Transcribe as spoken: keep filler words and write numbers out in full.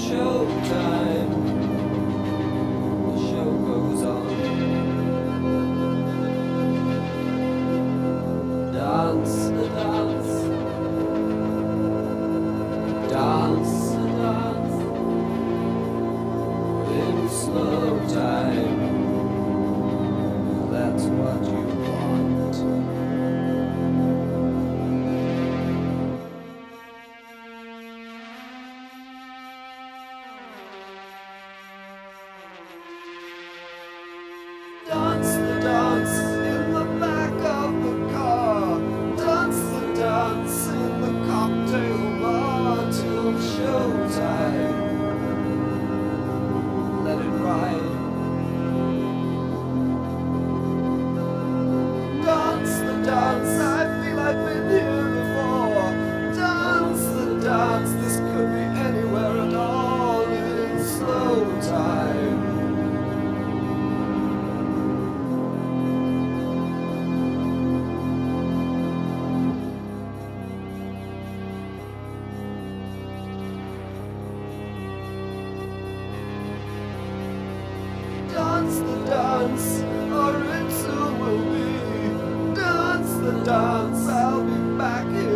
showtime. The show goes on. Dance the dance. Dance the dance. In slow time. That's what you want. Dance the dance in the back of the car. Dance the dance in the cocktail bar till showtime. Let it ride. Dance the dance, I feel I've been here before. Dance the dance, this could be anywhere at all in slow time. Dance the dance, or it soon will be. Dance the dance, I'll be back here.